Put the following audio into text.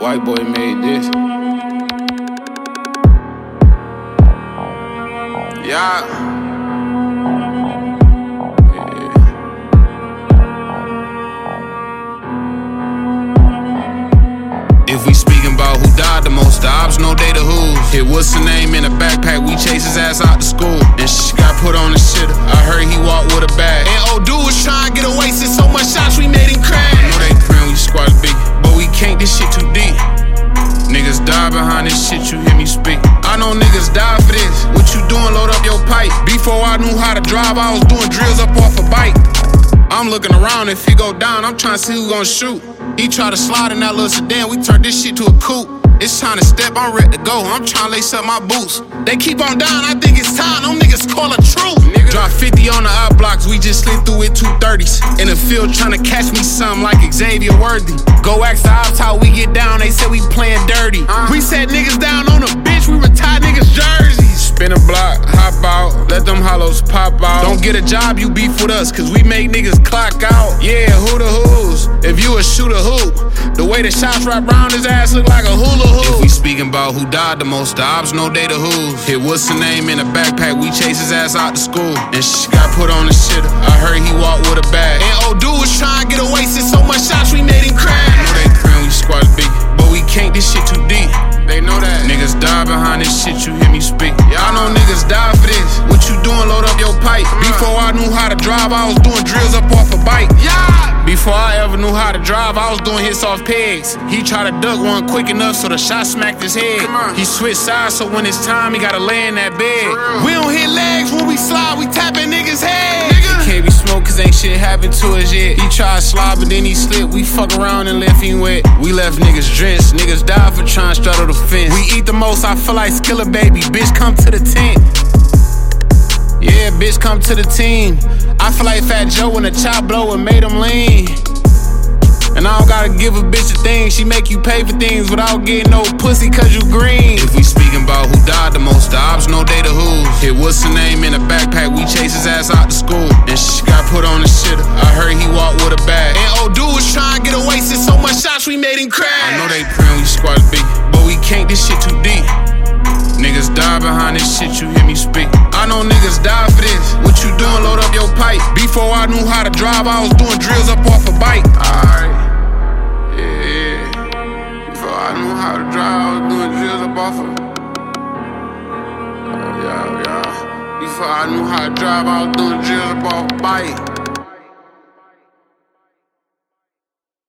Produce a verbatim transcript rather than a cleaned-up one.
White boy made this. Yeah. Yeah. If we speaking about who died the most, the ops know they the who's. Hit what's the name in a backpack, we chase his ass out to school. And shh got put on the shitter, I heard he walked with a bag. And old dude was trying to get away since so much shots we made him crash. I know they praying we squad big, but we can't, this shit too deep. Niggas die behind this shit, you hear me speak. I know niggas die for this. What you doing, load up your pipe. Before I knew how to drive, I was doing drills up off a bike. I'm looking around, if he go down, I'm trying to see who gon' shoot. He try to slide in that little sedan, we turned this shit to a coupe. It's time to step, I'm ready to go, I'm trying to lace up my boots. They keep on down, I think it's time, them niggas call a truth. Nigga. Drop fifty on the out blocks, we just slid through it two thirties. In the field trying to catch me something like Xavier Worthy. Go ask the ops how we get down, they said we playing dirty. Uh-huh. We set niggas down on a bitch, we retire niggas' jerseys. Spin a block, hop out, let them hollows pop out. Don't get a job, you beef with us, cause we make niggas clock out. Yeah, who the who's? If you a shooter hoop, the way the shots wrap round his ass look like a hula hoop. If we speaking about who died the most, the ops know they the who's. Hit what's the name in a backpack, we chase his ass out to school. And shh got put on the shitter, I heard he walked with a bag. And old dude was trying to get away since so much shots we made him crash. I know they praying we squad big, but we can't, this shit too deep. They know that. Niggas die behind this shit, you hear me speak. Y'all know niggas die for this. What you doing, load up your pipe. Before I knew how to drive, I was doing drills up off a bike. Yeah. Before I ever knew how to drive, I was doing hits off pegs. He tried to duck one quick enough so the shot smacked his head. He switched sides so when it's time, he gotta lay in that bed. We don't hit legs when we slide, we tapping niggas' heads. Nigga. Can't be smoked cause ain't shit happened to us yet. He tried to slide but then he slipped. We fuck around and left him wet. We left niggas drenched. Niggas died for trying to straddle the fence. We eat the most, I feel like Skiller baby. Bitch come to the tent. Yeah, bitch come to the team. I feel like Fat Joe when the chop blow and made him lean. And I don't gotta give a bitch a thing. She make you pay for things without getting no pussy cause you green. If we speaking about who died the most, the ops know they the who's. Hit what's the name in a backpack, we chase his ass out to school. And shh got put on the shitter, I heard he walked with a bag. And old dude was trying to get away since so much shots we made him crash. I know they praying we squad big, but we can't, this shit too deep. Niggas die behind this shit, you hear me speak. I know niggas die for this. What you doing, load up your pipe. Before I knew how to drive, I was doing drills up off a bike. Alright, yeah. Before I knew how to drive, I was doing drills up off a uh, yeah, yeah. Before I knew how to drive, I was doing drills up off a bike.